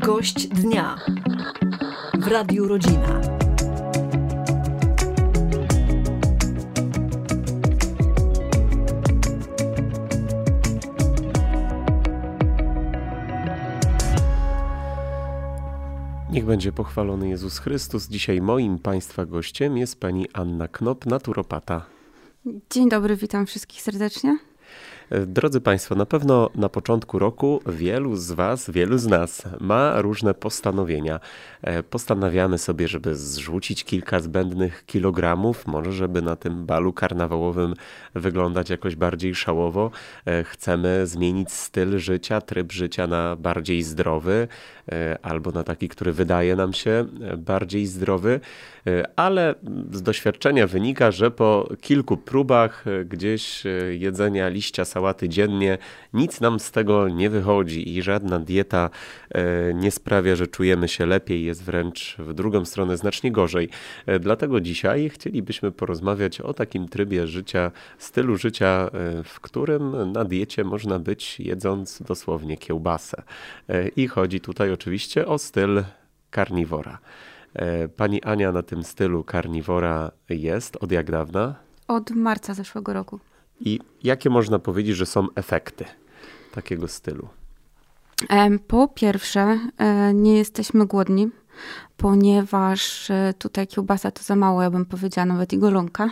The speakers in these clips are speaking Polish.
Gość dnia w Radiu Rodzina. Niech będzie pochwalony Jezus Chrystus. Dzisiaj moim Państwa gościem jest pani Anna Knop, naturopata. Dzień dobry, witam wszystkich serdecznie. Drodzy Państwo, na pewno na początku roku wielu z Was, wielu z nas ma różne postanowienia. Postanawiamy sobie, żeby zrzucić kilka zbędnych kilogramów, może żeby na tym balu karnawałowym wyglądać jakoś bardziej szałowo. Chcemy zmienić styl życia, tryb życia na bardziej zdrowy, albo na taki, który wydaje nam się bardziej zdrowy, ale z doświadczenia wynika, że po kilku próbach gdzieś jedzenia liścia sałaty dziennie nic nam z tego nie wychodzi i żadna dieta nie sprawia, że czujemy się lepiej, jest wręcz w drugą stronę znacznie gorzej. Dlatego dzisiaj chcielibyśmy porozmawiać o takim trybie życia, stylu życia, w którym na diecie można być jedząc dosłownie kiełbasę. I chodzi tutaj oczywiście o styl karniwora. Pani Ania na tym stylu karniwora jest od jak dawna? Od marca zeszłego roku. I jakie można powiedzieć, że są efekty takiego stylu? Po pierwsze, nie jesteśmy głodni, ponieważ tutaj kiełbasa to za mało, ja bym powiedziała, nawet i golonka.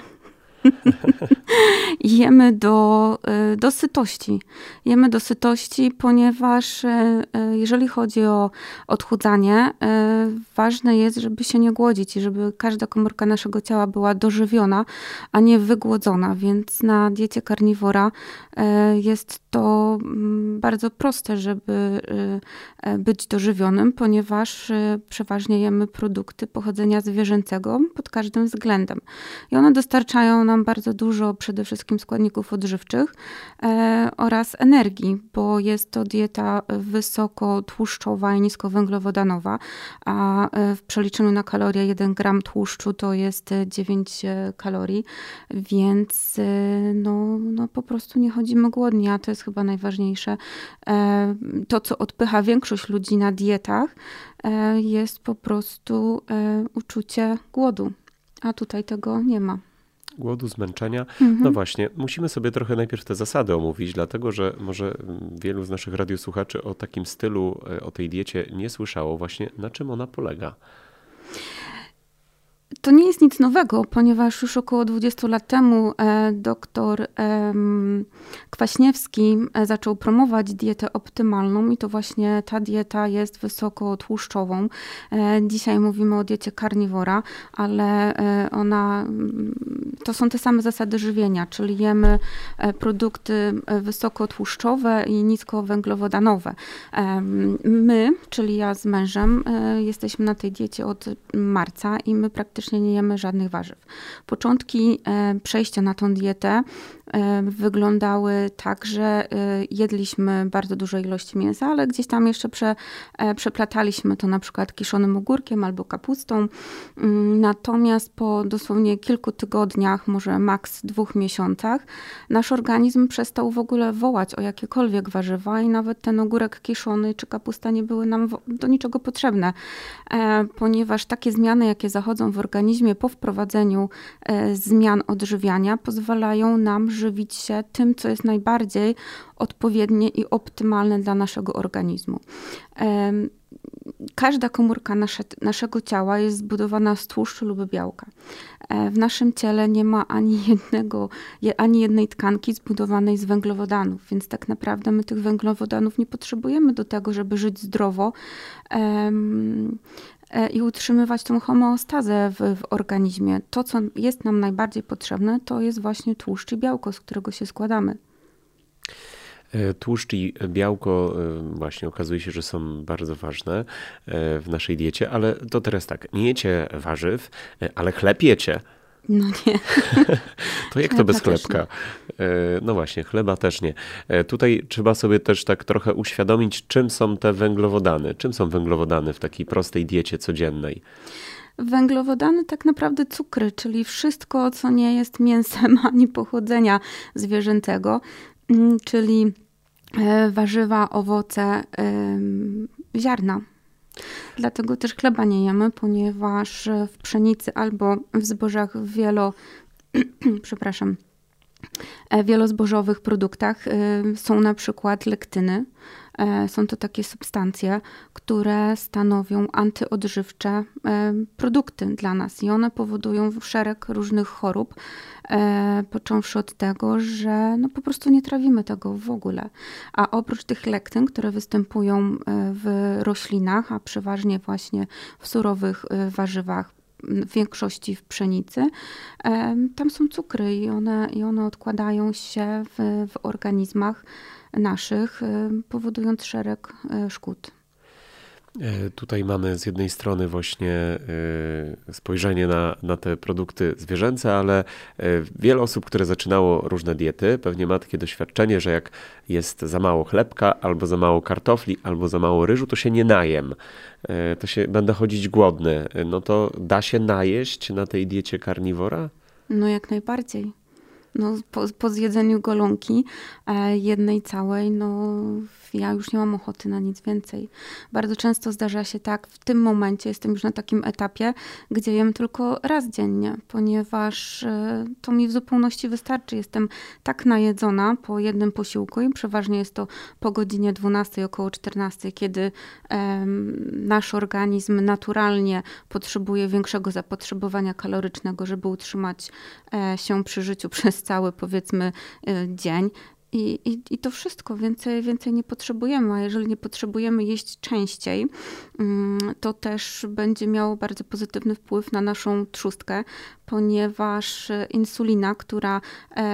Jemy do sytości. Jemy do sytości, ponieważ jeżeli chodzi o odchudzanie, ważne jest, żeby się nie głodzić i żeby każda komórka naszego ciała była dożywiona, a nie wygłodzona. Więc na diecie karniwora jest to bardzo proste, żeby być dożywionym, ponieważ przeważnie jemy produkty pochodzenia zwierzęcego pod każdym względem. I one dostarczają nam bardzo dużo przede wszystkim składników odżywczych oraz energii, bo jest to dieta wysokotłuszczowa i niskowęglowodanowa, a w przeliczeniu na kalorie 1 gram tłuszczu to jest 9 kalorii, więc no po prostu nie chodzimy głodni, a to jest chyba najważniejsze. To, co odpycha większość ludzi na dietach, jest po prostu uczucie głodu, a tutaj tego nie ma. Głodu, zmęczenia. No właśnie, musimy sobie trochę najpierw te zasady omówić, dlatego że może wielu z naszych radiosłuchaczy o takim stylu, o tej diecie nie słyszało. Właśnie na czym ona polega? To nie jest nic nowego, ponieważ już około 20 lat temu doktor Kwaśniewski zaczął promować dietę optymalną i to właśnie ta dieta jest wysokotłuszczową. Dzisiaj mówimy o diecie karniwora, ale to są te same zasady żywienia, czyli jemy produkty wysokotłuszczowe i niskowęglowodanowe. My, czyli ja z mężem, jesteśmy na tej diecie od marca i my praktycznie nie jemy żadnych warzyw. Początki przejścia na tą dietę wyglądały tak, że jedliśmy bardzo duże ilości mięsa, ale gdzieś tam jeszcze przeplataliśmy to na przykład kiszonym ogórkiem albo kapustą. Natomiast po dosłownie kilku tygodniach, może maks 2 miesiącach, nasz organizm przestał w ogóle wołać o jakiekolwiek warzywa i nawet ten ogórek kiszony czy kapusta nie były nam do niczego potrzebne, ponieważ takie zmiany, jakie zachodzą w organizmie po wprowadzeniu zmian odżywiania, pozwalają nam żywić się tym, co jest najbardziej odpowiednie i optymalne dla naszego organizmu. Każda komórka naszego ciała jest zbudowana z tłuszczu lub białka. W naszym ciele nie ma ani jednej tkanki zbudowanej z węglowodanów, więc tak naprawdę my tych węglowodanów nie potrzebujemy do tego, żeby żyć zdrowo i utrzymywać tą homeostazę w organizmie. To, co jest nam najbardziej potrzebne, to jest właśnie tłuszcz i białko, z którego się składamy. Tłuszcz i białko właśnie okazuje się, że są bardzo ważne w naszej diecie, ale to teraz tak, nie jecie warzyw, ale chleb jecie. No nie. To jak to bez chlebka? No właśnie, chleba też nie. Tutaj trzeba sobie też tak trochę uświadomić, czym są te węglowodany. Czym są węglowodany w takiej prostej diecie codziennej? Węglowodany tak naprawdę cukry, czyli wszystko, co nie jest mięsem ani pochodzenia zwierzęcego, czyli warzywa, owoce, ziarna. Dlatego też chleba nie jemy, ponieważ w pszenicy albo w zbożach wielozbożowych produktach są na przykład lektyny. Są to takie substancje, które stanowią antyodżywcze produkty dla nas i one powodują szereg różnych chorób, począwszy od tego, że no po prostu nie trawimy tego w ogóle. A oprócz tych lektyn, które występują w roślinach, a przeważnie właśnie w surowych warzywach, w większości w pszenicy, tam są cukry i one odkładają się w organizmach naszych, powodując szereg szkód. Tutaj mamy z jednej strony właśnie spojrzenie na te produkty zwierzęce, ale wiele osób, które zaczynało różne diety, pewnie ma takie doświadczenie, że jak jest za mało chlebka, albo za mało kartofli, albo za mało ryżu, to się nie najem. Będę chodzić głodny. No to da się najeść na tej diecie karniwora? No jak najbardziej. No, po zjedzeniu golonki jednej całej, no ja już nie mam ochoty na nic więcej. Bardzo często zdarza się tak, w tym momencie jestem już na takim etapie, gdzie jem tylko raz dziennie, ponieważ to mi w zupełności wystarczy. Jestem tak najedzona po jednym posiłku i przeważnie jest to po godzinie 12, około 14, kiedy nasz organizm naturalnie potrzebuje większego zapotrzebowania kalorycznego, żeby utrzymać się przy życiu przez cały, powiedzmy, dzień. I to wszystko, więcej nie potrzebujemy, a jeżeli nie potrzebujemy jeść częściej, to też będzie miało bardzo pozytywny wpływ na naszą trzustkę, ponieważ insulina, która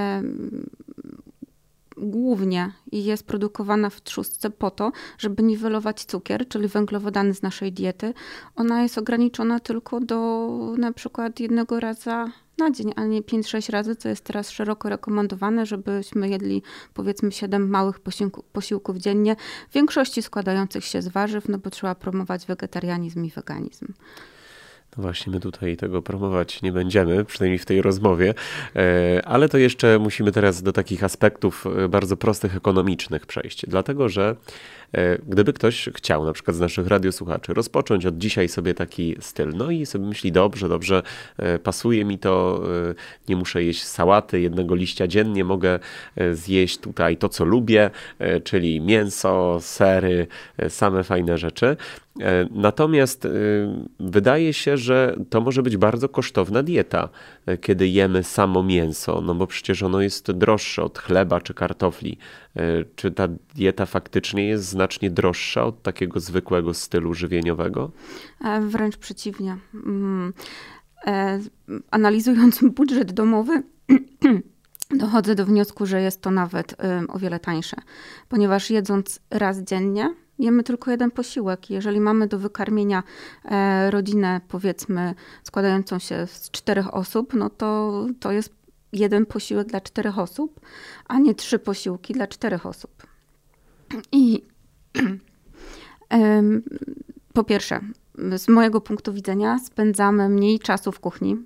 głównie jest produkowana w trzustce po to, żeby niwelować cukier, czyli węglowodany z naszej diety, ona jest ograniczona tylko do na przykład jednego razu na dzień, a nie 5-6 razy, co jest teraz szeroko rekomendowane, żebyśmy jedli powiedzmy 7 małych posiłków dziennie, w większości składających się z warzyw, no bo trzeba promować wegetarianizm i weganizm. No właśnie, my tutaj tego promować nie będziemy, przynajmniej w tej rozmowie, ale to jeszcze musimy teraz do takich aspektów bardzo prostych, ekonomicznych przejść, dlatego że gdyby ktoś chciał, na przykład z naszych radiosłuchaczy, rozpocząć od dzisiaj sobie taki styl, no i sobie myśli, dobrze, pasuje mi to, nie muszę jeść sałaty, jednego liścia dziennie, mogę zjeść tutaj to, co lubię, czyli mięso, sery, same fajne rzeczy. Natomiast wydaje się, że to może być bardzo kosztowna dieta, kiedy jemy samo mięso, no bo przecież ono jest droższe od chleba czy kartofli. Czy ta dieta faktycznie jest znacznie droższa od takiego zwykłego stylu żywieniowego? Wręcz przeciwnie. Analizując budżet domowy, dochodzę do wniosku, że jest to nawet o wiele tańsze, ponieważ jedząc raz dziennie, jemy tylko jeden posiłek. Jeżeli mamy do wykarmienia rodzinę, powiedzmy, składającą się z 4 osób, no to jest jeden posiłek dla 4 osób, a nie 3 posiłki dla 4 osób. I po pierwsze, z mojego punktu widzenia spędzamy mniej czasu w kuchni.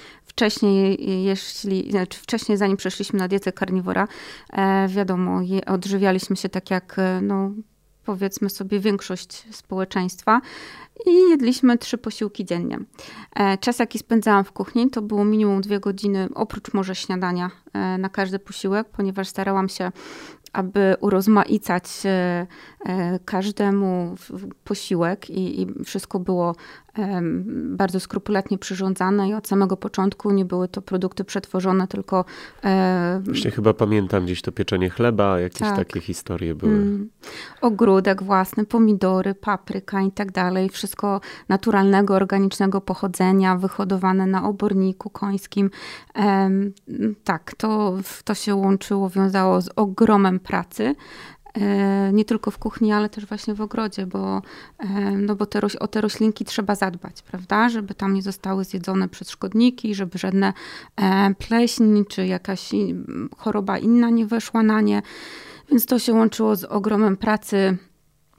Wcześniej, zanim przeszliśmy na dietę karniwora, wiadomo, odżywialiśmy się tak jak, no, powiedzmy sobie, większość społeczeństwa i jedliśmy 3 posiłki dziennie. Czas, jaki spędzałam w kuchni, to było minimum 2 godziny, oprócz może śniadania, na każdy posiłek, ponieważ starałam się, aby urozmaicać każdemu posiłek i wszystko było bardzo skrupulatnie przyrządzane i od samego początku nie były to produkty przetworzone, tylko... Właśnie chyba pamiętam gdzieś to pieczenie chleba, jakieś takie historie były. Ogródek własny, pomidory, papryka i tak dalej. Wszystko naturalnego, organicznego pochodzenia, wyhodowane na oborniku końskim. Tak, to się łączyło, wiązało z ogromem pracy. Nie tylko w kuchni, ale też właśnie w ogrodzie, bo o te roślinki trzeba zadbać, prawda? Żeby tam nie zostały zjedzone przez szkodniki, żeby żadne pleśń czy jakaś choroba inna nie weszła na nie. Więc to się łączyło z ogromem pracy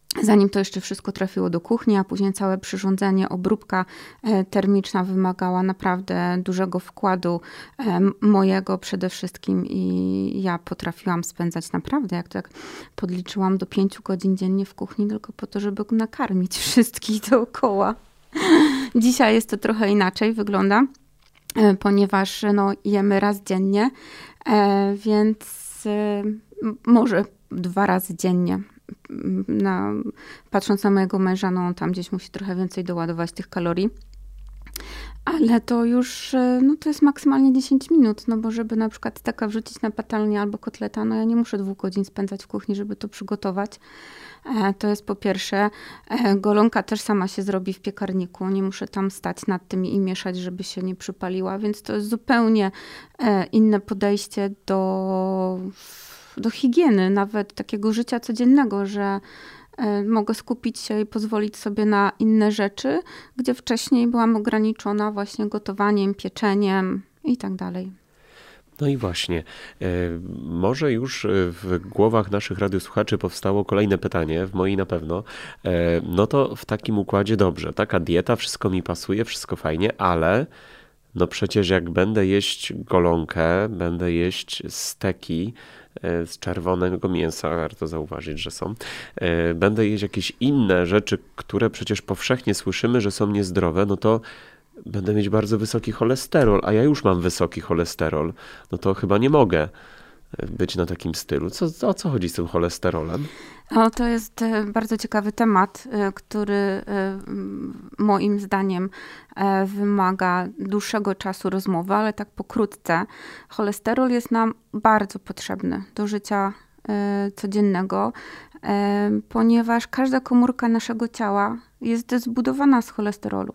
zanim to jeszcze wszystko trafiło do kuchni, a później całe przyrządzenie, obróbka termiczna wymagała naprawdę dużego wkładu mojego przede wszystkim i ja potrafiłam spędzać naprawdę, jak tak podliczyłam, do 5 godzin dziennie w kuchni tylko po to, żeby nakarmić wszystkich dookoła. Dzisiaj jest to trochę inaczej wygląda, ponieważ jemy raz dziennie, więc może 2 razy dziennie. Patrząc na mojego męża, on tam gdzieś musi trochę więcej doładować tych kalorii. Ale to już, to jest maksymalnie 10 minut, bo żeby na przykład steka wrzucić na patelnię albo kotleta, ja nie muszę 2 godzin spędzać w kuchni, żeby to przygotować. To jest po pierwsze. Golonka też sama się zrobi w piekarniku, nie muszę tam stać nad tym i mieszać, żeby się nie przypaliła, więc to jest zupełnie inne podejście do higieny, nawet takiego życia codziennego, że mogę skupić się i pozwolić sobie na inne rzeczy, gdzie wcześniej byłam ograniczona właśnie gotowaniem, pieczeniem i tak dalej. No i właśnie, może już w głowach naszych radiosłuchaczy powstało kolejne pytanie, w mojej na pewno. No to w takim układzie dobrze, taka dieta, wszystko mi pasuje, wszystko fajnie, ale przecież jak będę jeść golonkę, będę jeść steki z czerwonego mięsa, warto zauważyć, że są. Będę jeść jakieś inne rzeczy, które przecież powszechnie słyszymy, że są niezdrowe, to będę mieć bardzo wysoki cholesterol, a ja już mam wysoki cholesterol. To chyba nie mogę być na takim stylu. O co chodzi z tym cholesterolem? To jest bardzo ciekawy temat, który moim zdaniem wymaga dłuższego czasu rozmowy, ale tak pokrótce. Cholesterol jest nam bardzo potrzebny do życia codziennego, ponieważ każda komórka naszego ciała jest zbudowana z cholesterolu.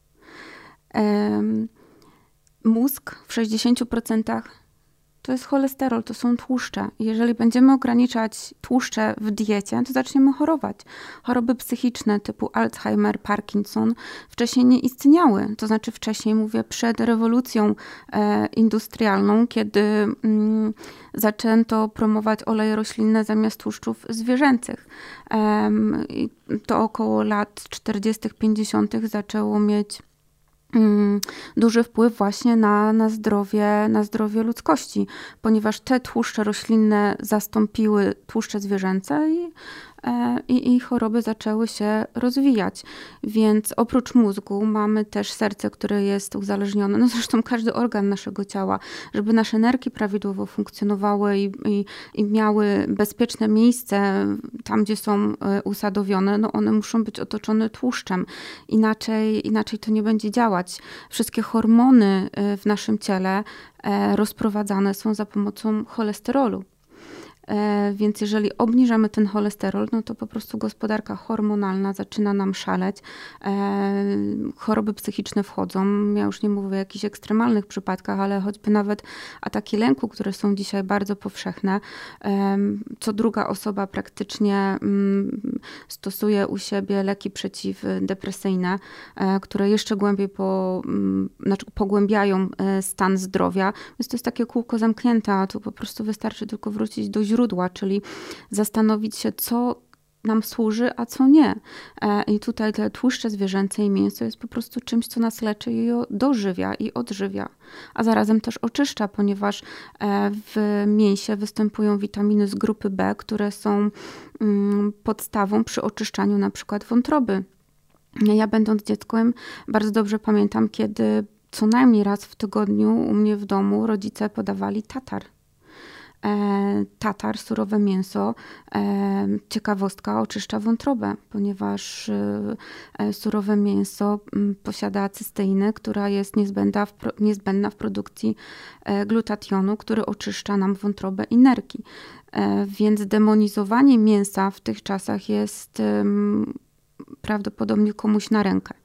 Mózg w 60% to jest cholesterol, to są tłuszcze. Jeżeli będziemy ograniczać tłuszcze w diecie, to zaczniemy chorować. Choroby psychiczne typu Alzheimer, Parkinson wcześniej nie istniały. To znaczy wcześniej, mówię, przed rewolucją industrialną, kiedy zaczęto promować oleje roślinne zamiast tłuszczów zwierzęcych. To około lat 40., 50. zaczęło mieć duży wpływ właśnie na zdrowie ludzkości, ponieważ te tłuszcze roślinne zastąpiły tłuszcze zwierzęce i choroby zaczęły się rozwijać. Więc oprócz mózgu mamy też serce, które jest uzależnione, zresztą każdy organ naszego ciała, żeby nasze nerki prawidłowo funkcjonowały i miały bezpieczne miejsce tam, gdzie są usadowione, one muszą być otoczone tłuszczem. Inaczej to nie będzie działać. Wszystkie hormony w naszym ciele rozprowadzane są za pomocą cholesterolu. Więc jeżeli obniżamy ten cholesterol, to po prostu gospodarka hormonalna zaczyna nam szaleć. Choroby psychiczne wchodzą. Ja już nie mówię o jakichś ekstremalnych przypadkach, ale choćby nawet ataki lęku, które są dzisiaj bardzo powszechne. Co druga osoba praktycznie stosuje u siebie leki przeciwdepresyjne, które jeszcze głębiej pogłębiają stan zdrowia. Więc to jest takie kółko zamknięte, a tu po prostu wystarczy tylko wrócić do źródła, czyli zastanowić się, co nam służy, a co nie. I tutaj te tłuszcze zwierzęce i mięso jest po prostu czymś, co nas leczy i dożywia i odżywia. A zarazem też oczyszcza, ponieważ w mięsie występują witaminy z grupy B, które są podstawą przy oczyszczaniu na przykład wątroby. Ja będąc dzieckiem bardzo dobrze pamiętam, kiedy co najmniej raz w tygodniu u mnie w domu rodzice podawali tatar. Tatar, surowe mięso, ciekawostka, oczyszcza wątrobę, ponieważ surowe mięso posiada cysteinę, która jest niezbędna w produkcji glutationu, który oczyszcza nam wątrobę i nerki. Więc demonizowanie mięsa w tych czasach jest prawdopodobnie komuś na rękę.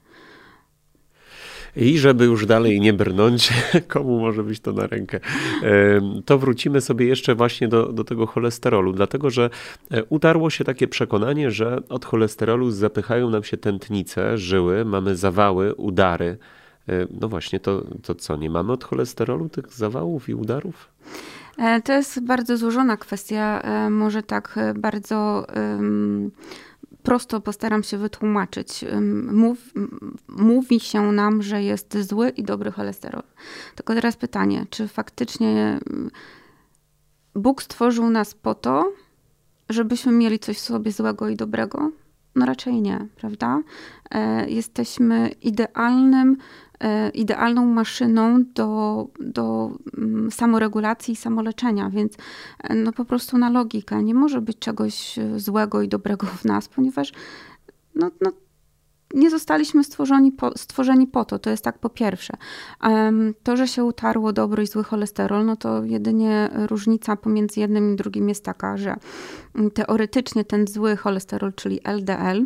I żeby już dalej nie brnąć, komu może być to na rękę, to wrócimy sobie jeszcze właśnie do tego cholesterolu, dlatego że utarło się takie przekonanie, że od cholesterolu zapychają nam się tętnice, żyły, mamy zawały, udary. No właśnie, to co, nie mamy od cholesterolu tych zawałów i udarów? To jest bardzo złożona kwestia, może tak bardzo prosto postaram się wytłumaczyć. Mówi się nam, że jest zły i dobry cholesterol. Tylko teraz pytanie, czy faktycznie Bóg stworzył nas po to, żebyśmy mieli coś w sobie złego i dobrego? No raczej nie, prawda? Jesteśmy idealną maszyną do samoregulacji i samoleczenia, więc no po prostu na logikę nie może być czegoś złego i dobrego w nas, ponieważ no, nie zostaliśmy stworzeni po to. To jest tak po pierwsze. To, że się utarło dobry i zły cholesterol, no to jedynie różnica pomiędzy jednym i drugim jest taka, że teoretycznie ten zły cholesterol, czyli LDL,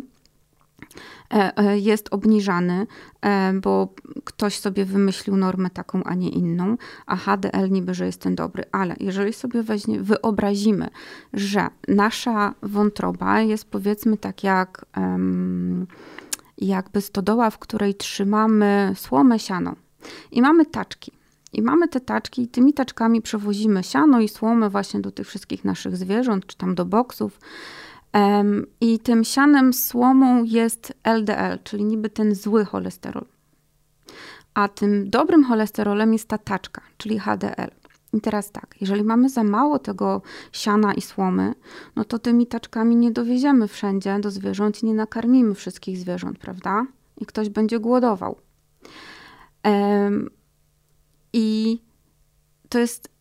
jest obniżany, bo ktoś sobie wymyślił normę taką, a nie inną, a HDL niby, że jest ten dobry. Ale jeżeli sobie wyobrazimy, że nasza wątroba jest powiedzmy tak jak jakby stodoła, w której trzymamy słomę, siano i mamy taczki. I mamy te taczki i tymi taczkami przewozimy siano i słomę właśnie do tych wszystkich naszych zwierząt, czy tam do boksów. I tym sianem, słomą jest LDL, czyli niby ten zły cholesterol. A tym dobrym cholesterolem jest ta taczka, czyli HDL. I teraz tak, jeżeli mamy za mało tego siana i słomy, no to tymi taczkami nie dowieziemy wszędzie do zwierząt i nie nakarmimy wszystkich zwierząt, prawda? I ktoś będzie głodował. I to jest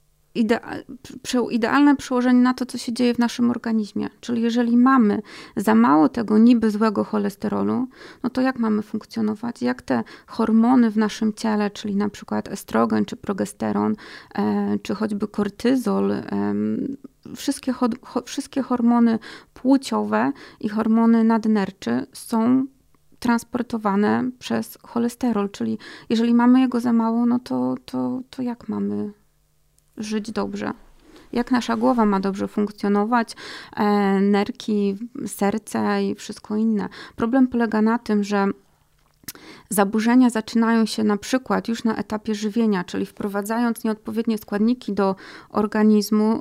idealne przełożenie na to, co się dzieje w naszym organizmie. Czyli jeżeli mamy za mało tego niby złego cholesterolu, no to jak mamy funkcjonować? Jak te hormony w naszym ciele, czyli na przykład estrogen, czy progesteron, czy choćby kortyzol, wszystkie hormony płciowe i hormony nadnerczy są transportowane przez cholesterol. Czyli jeżeli mamy jego za mało, no to jak mamy żyć dobrze? Jak nasza głowa ma dobrze funkcjonować, nerki, serce i wszystko inne. Problem polega na tym, że zaburzenia zaczynają się na przykład już na etapie żywienia, czyli wprowadzając nieodpowiednie składniki do organizmu,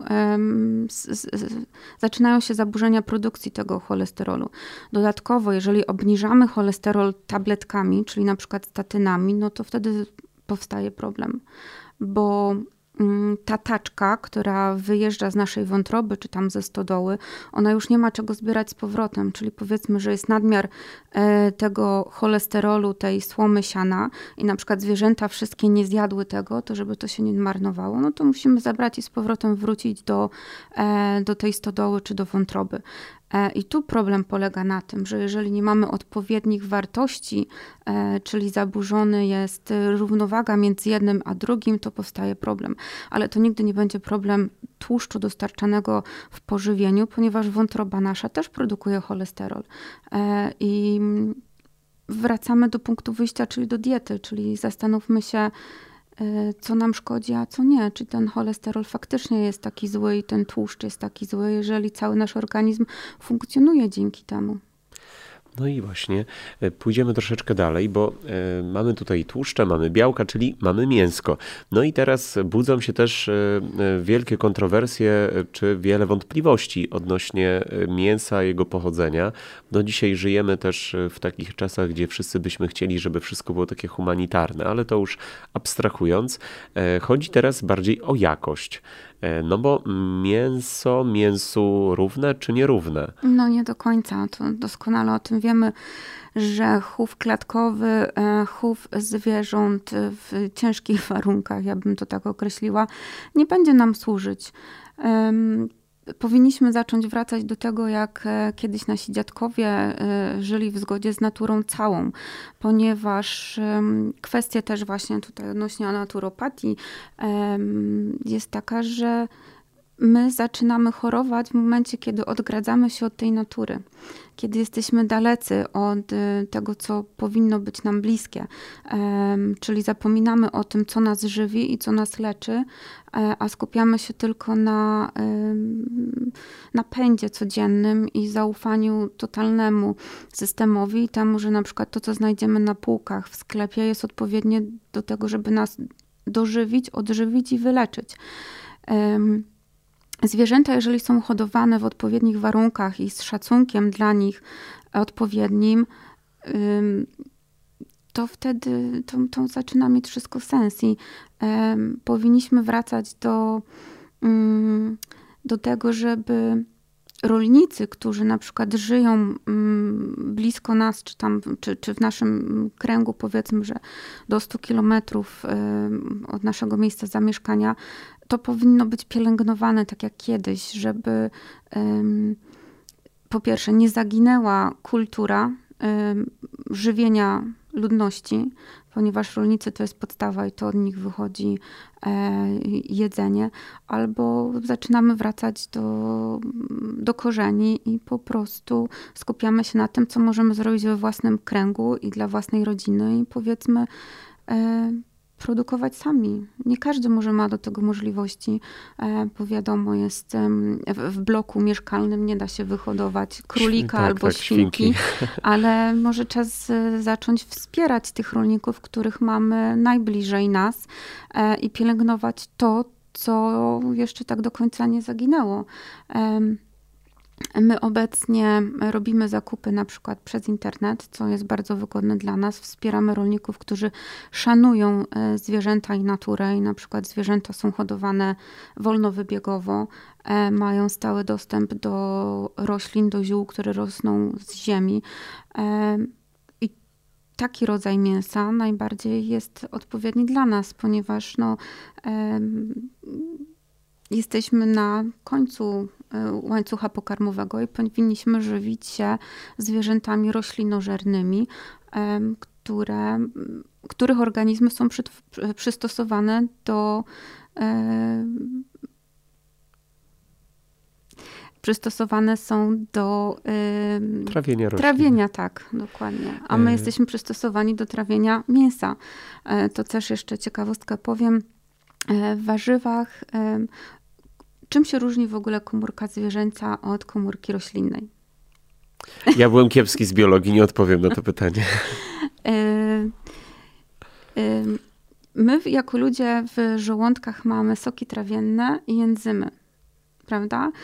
zaczynają się zaburzenia produkcji tego cholesterolu. Dodatkowo, jeżeli obniżamy cholesterol tabletkami, czyli na przykład statynami, no to wtedy powstaje problem, bo ta taczka, która wyjeżdża z naszej wątroby, czy tam ze stodoły, ona już nie ma czego zbierać z powrotem, czyli powiedzmy, że jest nadmiar tego cholesterolu, tej słomy siana i na przykład zwierzęta wszystkie nie zjadły tego, to żeby to się nie marnowało, no to musimy zabrać i z powrotem wrócić do tej stodoły, czy do wątroby. I tu problem polega na tym, że jeżeli nie mamy odpowiednich wartości, czyli zaburzony jest równowaga między jednym a drugim, to powstaje problem. Ale to nigdy nie będzie problem tłuszczu dostarczanego w pożywieniu, ponieważ wątroba nasza też produkuje cholesterol. I wracamy do punktu wyjścia, czyli do diety, czyli zastanówmy się, co nam szkodzi, a co nie. Czy ten cholesterol faktycznie jest taki zły i ten tłuszcz jest taki zły, jeżeli cały nasz organizm funkcjonuje dzięki temu. No i właśnie pójdziemy troszeczkę dalej, bo mamy tutaj tłuszcze, mamy białka, czyli mamy mięsko. No i teraz budzą się też wielkie kontrowersje, czy wiele wątpliwości odnośnie mięsa, jego pochodzenia. No dzisiaj żyjemy też w takich czasach, gdzie wszyscy byśmy chcieli, żeby wszystko było takie humanitarne, ale to już abstrahując. Chodzi teraz bardziej o jakość. No bo mięsu równe czy nierówne? No nie do końca. To doskonale o tym wiemy, że chów klatkowy, chów zwierząt w ciężkich warunkach, ja bym to tak określiła, nie będzie nam służyć. Powinniśmy zacząć wracać do tego, jak kiedyś nasi dziadkowie żyli w zgodzie z naturą całą, ponieważ kwestia też właśnie tutaj odnośnie naturopatii jest taka, że my zaczynamy chorować w momencie, kiedy odgradzamy się od tej natury. Kiedy jesteśmy dalecy od tego, co powinno być nam bliskie. Czyli zapominamy o tym, co nas żywi i co nas leczy, a skupiamy się tylko na napędzie codziennym i zaufaniu totalnemu systemowi i temu, że na przykład to, co znajdziemy na półkach w sklepie, jest odpowiednie do tego, żeby nas dożywić, odżywić i wyleczyć. zwierzęta, jeżeli są hodowane w odpowiednich warunkach i z szacunkiem dla nich odpowiednim, to wtedy to zaczyna mieć wszystko sens i powinniśmy wracać do tego, żeby rolnicy, którzy na przykład żyją blisko nas, czy w naszym kręgu, powiedzmy, że do 100 kilometrów od naszego miejsca zamieszkania, to powinno być pielęgnowane tak jak kiedyś, żeby po pierwsze nie zaginęła kultura żywienia ludności, ponieważ rolnicy to jest podstawa i to od nich wychodzi jedzenie, albo zaczynamy wracać do korzeni i po prostu skupiamy się na tym, co możemy zrobić we własnym kręgu i dla własnej rodziny i powiedzmy produkować sami. Nie każdy może ma do tego możliwości, bo wiadomo, jest w bloku mieszkalnym nie da się wyhodować królika albo świnki, ale może czas zacząć wspierać tych rolników, których mamy najbliżej nas i pielęgnować to, co jeszcze tak do końca nie zaginęło. My obecnie robimy zakupy na przykład przez internet, co jest bardzo wygodne dla nas. Wspieramy rolników, którzy szanują zwierzęta i naturę i na przykład zwierzęta są hodowane wolnowybiegowo, mają stały dostęp do roślin, do ziół, które rosną z ziemi. I taki rodzaj mięsa najbardziej jest odpowiedni dla nas, ponieważ jesteśmy na końcu łańcucha pokarmowego i powinniśmy żywić się zwierzętami roślinożernymi, których organizmy są przystosowane do trawienia, tak, dokładnie. A my jesteśmy przystosowani do trawienia mięsa. To też jeszcze ciekawostkę powiem. W warzywach czym się różni w ogóle komórka zwierzęca od komórki roślinnej? Ja byłem kiepski z biologii, nie odpowiem na to pytanie. My jako ludzie w żołądkach mamy soki trawienne i enzymy, prawda?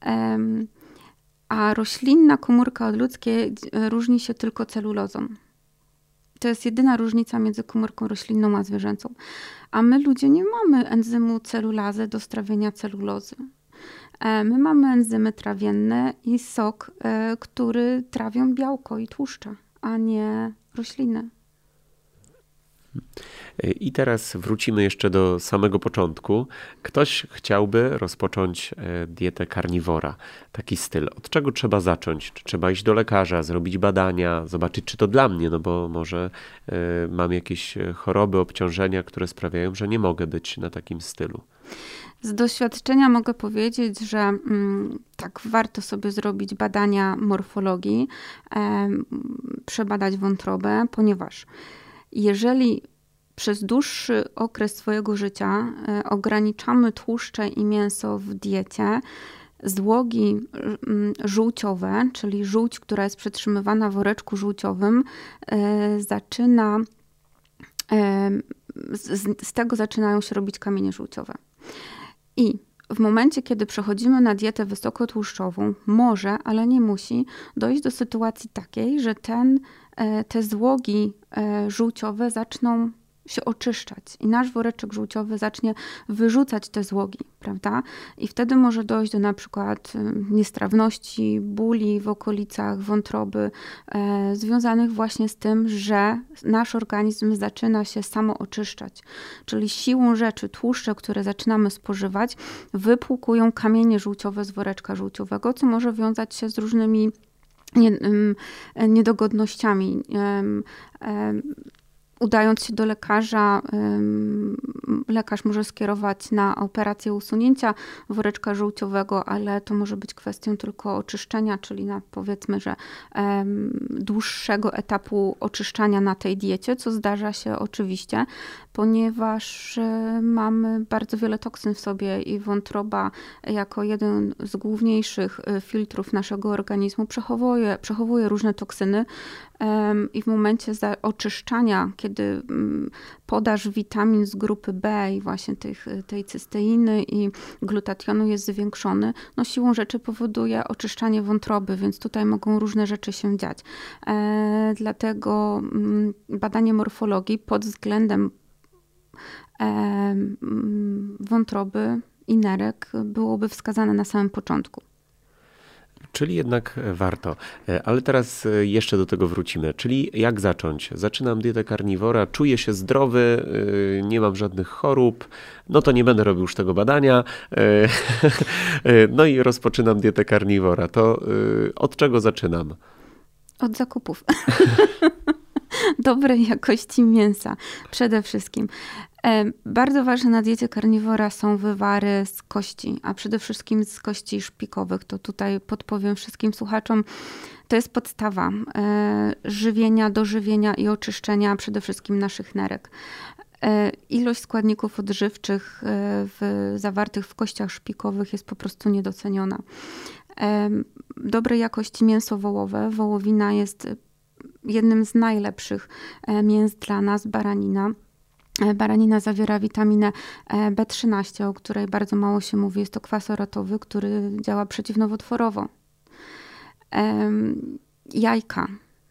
A roślinna komórka od ludzkiej różni się tylko celulozą. To jest jedyna różnica między komórką roślinną a zwierzęcą. A my ludzie nie mamy enzymu celulazy do strawienia celulozy. My mamy enzymy trawienne i sok, który trawią białko i tłuszcze, a nie rośliny. I teraz wrócimy jeszcze do samego początku. Ktoś chciałby rozpocząć dietę karniwora, taki styl. Od czego trzeba zacząć? Czy trzeba iść do lekarza, zrobić badania, zobaczyć, czy to dla mnie, no bo może mam jakieś choroby, obciążenia, które sprawiają, że nie mogę być na takim stylu. Z doświadczenia mogę powiedzieć, że tak warto sobie zrobić badania morfologii, przebadać wątrobę, ponieważ jeżeli przez dłuższy okres swojego życia ograniczamy tłuszcze i mięso w diecie, złogi żółciowe, czyli żółć, która jest przetrzymywana w woreczku żółciowym, z tego zaczynają się robić kamienie żółciowe. I w momencie, kiedy przechodzimy na dietę wysokotłuszczową, może, ale nie musi, dojść do sytuacji takiej, że te złogi żółciowe zaczną się oczyszczać i nasz woreczek żółciowy zacznie wyrzucać te złogi, prawda? I wtedy może dojść do na przykład niestrawności, bóli w okolicach wątroby, związanych właśnie z tym, że nasz organizm zaczyna się samooczyszczać. Czyli siłą rzeczy tłuszcze, które zaczynamy spożywać, wypłukują kamienie żółciowe z woreczka żółciowego, co może wiązać się z różnymi niedogodnościami. Udając się do lekarza, lekarz może skierować na operację usunięcia woreczka żółciowego, ale to może być kwestią tylko oczyszczenia, czyli na powiedzmy, że dłuższego etapu oczyszczania na tej diecie, co zdarza się oczywiście, ponieważ mamy bardzo wiele toksyn w sobie i wątroba jako jeden z główniejszych filtrów naszego organizmu przechowuje różne toksyny, i w momencie oczyszczania, kiedy podaż witamin z grupy B i właśnie tej cysteiny i glutationu jest zwiększony, no siłą rzeczy powoduje oczyszczanie wątroby, więc tutaj mogą różne rzeczy się dziać. Dlatego badanie morfologii pod względem wątroby i nerek byłoby wskazane na samym początku. Czyli jednak warto. Ale teraz jeszcze do tego wrócimy. Czyli jak zacząć? Zaczynam dietę karniwora, czuję się zdrowy, nie mam żadnych chorób, no to nie będę robił już tego badania. No i rozpoczynam dietę karniwora. To od czego zaczynam? Od zakupów. Dobrej jakości mięsa przede wszystkim. Bardzo ważne na diecie karniwora są wywary z kości, a przede wszystkim z kości szpikowych. To tutaj podpowiem wszystkim słuchaczom, to jest podstawa żywienia, dożywienia i oczyszczenia przede wszystkim naszych nerek. Ilość składników odżywczych zawartych w kościach szpikowych jest po prostu niedoceniona. Dobrej jakości mięso wołowe. Wołowina jest jednym z najlepszych mięs dla nas, baranina. Baranina zawiera witaminę B13, o której bardzo mało się mówi. Jest to kwas oratowy, który działa przeciwnowotworowo. Jajka.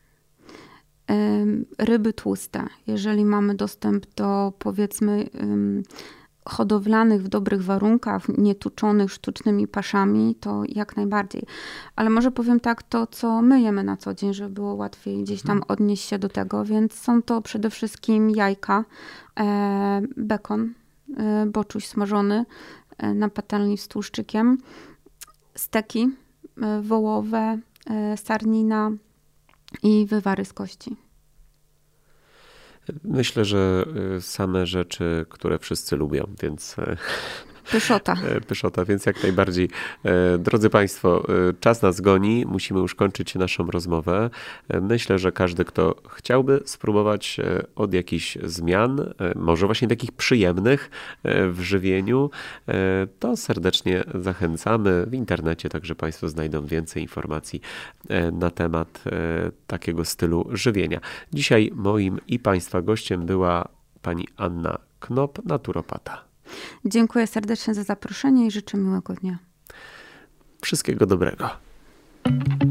Ryby tłuste. Jeżeli mamy dostęp do, powiedzmy, hodowlanych w dobrych warunkach, nietuczonych sztucznymi paszami, to jak najbardziej. Ale może powiem tak, to co my jemy na co dzień, żeby było łatwiej gdzieś tam odnieść się do tego, więc są to przede wszystkim jajka, bekon, boczuś smażony na patelni z tłuszczykiem, steki wołowe, sarnina i wywary z kości. Myślę, że same rzeczy, które wszyscy lubią, więc... Pyszota. Pyszota, więc jak najbardziej. Drodzy Państwo, czas nas goni, musimy już kończyć naszą rozmowę. Myślę, że każdy, kto chciałby spróbować od jakichś zmian, może właśnie takich przyjemnych w żywieniu, to serdecznie zachęcamy. W internecie także Państwo znajdą więcej informacji na temat takiego stylu żywienia. Dzisiaj moim i Państwa gościem była pani Anna Knop, naturopata. Dziękuję serdecznie za zaproszenie i życzę miłego dnia. Wszystkiego dobrego.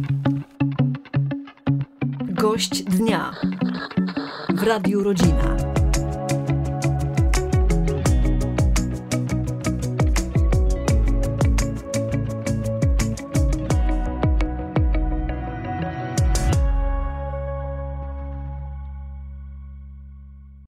Gość dnia w Radiu Rodzina.